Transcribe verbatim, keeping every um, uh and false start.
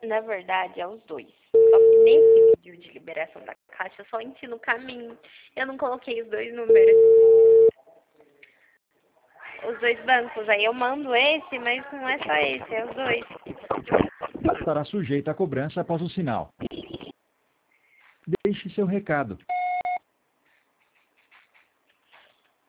Na verdade, é os dois. Só que nesse vídeo de liberação da caixa, eu só ensino o caminho. Eu não coloquei os dois números. Os dois bancos. Aí eu mando esse, mas não é só esse, é os dois. Estará sujeita a cobrança após o sinal. Deixe seu recado.